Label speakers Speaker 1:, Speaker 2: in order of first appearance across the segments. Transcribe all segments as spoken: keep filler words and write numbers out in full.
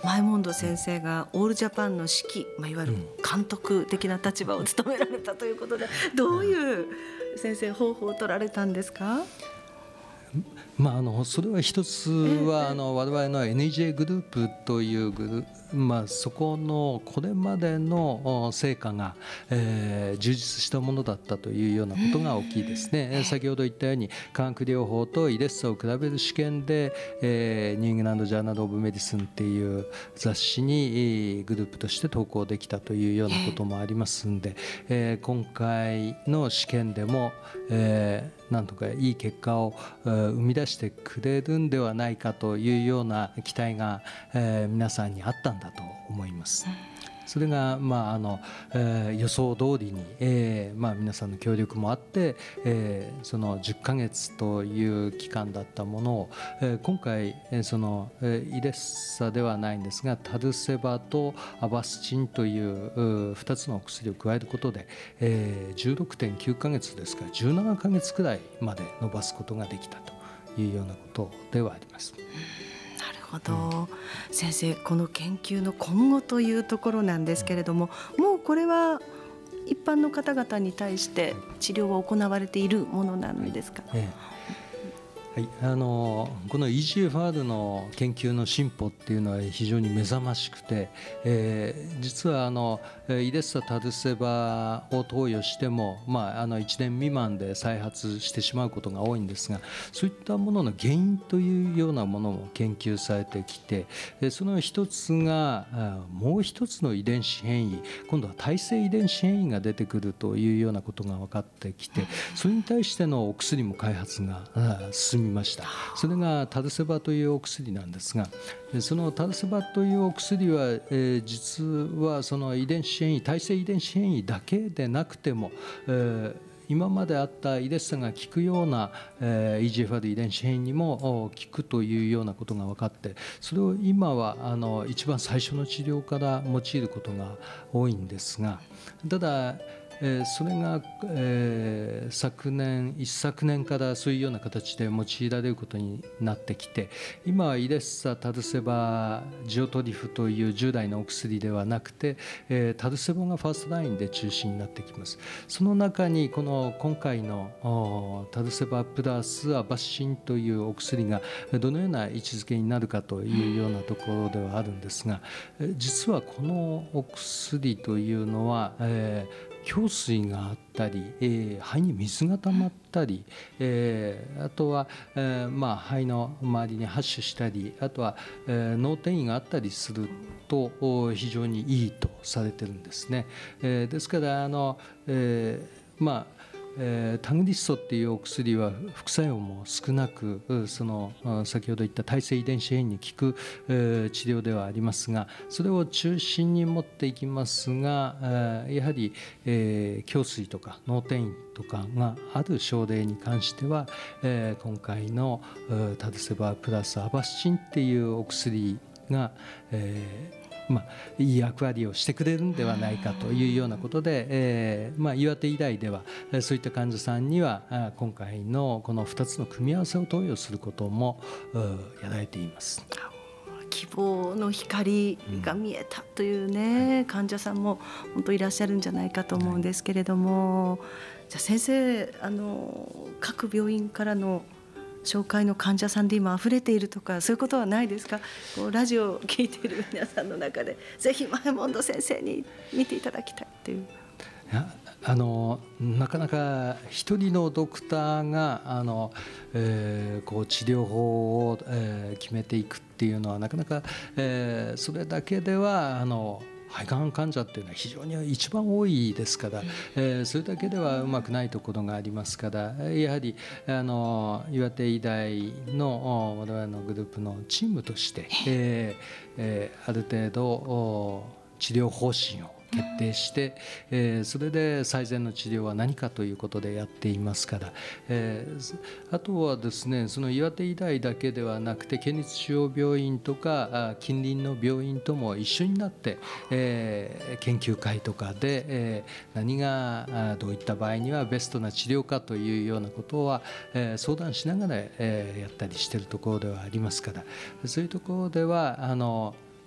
Speaker 1: 前門先生がオールジャパンの指揮、まあ、いわゆる監督的な立場を務められたということで、どういう先生方法を取られたんですか？
Speaker 2: まあ、あのそれは一つはあの我々の エヌイージェー グループというグループ、まあ、そこのこれまでの成果が、えー、充実したものだったというようなことが大きいですね。先ほど言ったように化学療法とイレッサを比べる試験で、えー、ニューイングランド・ジャーナル・オブ・メディスンっていう雑誌にグループとして投稿できたというようなこともありますんで、えー、今回の試験でも、えーなんとかいい結果を生み出してくれるんではないかというような期待が皆さんにあったんだと思います。それが、まああのえー、予想通りに、えーまあ、皆さんの協力もあって、えー、そのじゅっかげつという期間だったものを、えー、今回その、えー、イレッサではないんですがタルセバとアバスチンというふたつのお薬を加えることで、えー、じゅうろくてんきゅうかげつですからじゅうななかげつくらいまで伸ばすことができたというようなことではあります。
Speaker 1: なるほど、うん、先生この研究の今後というところなんですけれども、うん、もうこれは一般の方々に対して治療は行われているものなんですか？はいええ
Speaker 2: はい、あのこの イージーエフアール の研究の進歩っていうのは非常に目覚ましくて、えー、実はあのイレッサタルセバを投与しても、まあ、あのいちねん未満で再発してしまうことが多いんですが、そういったものの原因というようなものも研究されてきて、その一つがもう一つの遺伝子変異、今度は耐性遺伝子変異が出てくるというようなことが分かってきて、それに対してのお薬も開発が進みました。それがタルセバというお薬なんですが、そのタルセバというお薬は、えー、実はその遺伝子変異、耐性遺伝子変異だけでなくても、えー今まであったイレッサが効くような、えー、イージーエフアール 遺伝子変異にも効くというようなことが分かって、それを今はあの一番最初の治療から用いることが多いんですが、ただえー、それが、えー、昨年一昨年からそういうような形で用いられることになってきて、今はイレッサ、タルセバ、ジオトリフという従来のお薬ではなくて、えー、タルセバがファーストラインで中心になってきます。その中にこの今回のタルセバプラスアバシシンというお薬がどのような位置づけになるかというようなところではあるんですが、実はこのお薬というのは、えー胸水があったり、えー、肺に水が溜まったり、えー、あとは、えーまあ、肺の周りにハッシュしたり、あとは、えー、脳転移があったりすると非常にいいとされてるんですね。えー、ですからあの、えー、まあえー、タグリッソっていうお薬は副作用も少なく、その先ほど言った耐性遺伝子変異に効く、えー、治療ではありますが、それを中心に持っていきますが、えー、やはり、えー、胸水とか脳転移とかがある症例に関しては、えー、今回のタルセバプラスアバスチンっていうお薬が、えーまあ、いい役割をしてくれるんではないかというようなことで、えーまあ、岩手医大ではそういった患者さんには今回のこのふたつの組み合わせを投与することもやられています。
Speaker 1: 希望の光が見えたというね、うん、患者さんも本当いらっしゃるんじゃないかと思うんですけれども、はい、じゃあ先生、あの各病院からの紹介の患者さんで今溢れているとかそういうことはないですか？こうラジオを聞いている皆さんの中でぜひ前門先生に見ていただきたいっていう。
Speaker 2: いやあのなかなか一人のドクターがあの、えー、こう治療法を、えー、決めていくっていうのはなかなか、えー、それだけではあの肺がん患者っていうのは非常に一番多いですから、えー、それだけではうまくないところがありますから、やはりあの岩手医大の我々のグループのチームとして、えーえー、ある程度治療方針を決定して、えー、それで最善の治療は何かということでやっていますから、えー、あとはですね、その岩手医大だけではなくて県立中央病院とか近隣の病院とも一緒になって、えー、研究会とかで、えー、何がどういった場合にはベストな治療かというようなことは、えー、相談しながら、えー、やったりしているところではありますから、そういうところではあの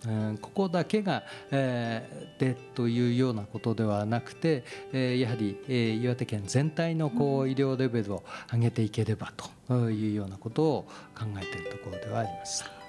Speaker 2: うんここだけが、えーでというようなことではなくて、えーやはり、えー岩手県全体のこう医療レベルを上げていければというようなことを考えているところではあります。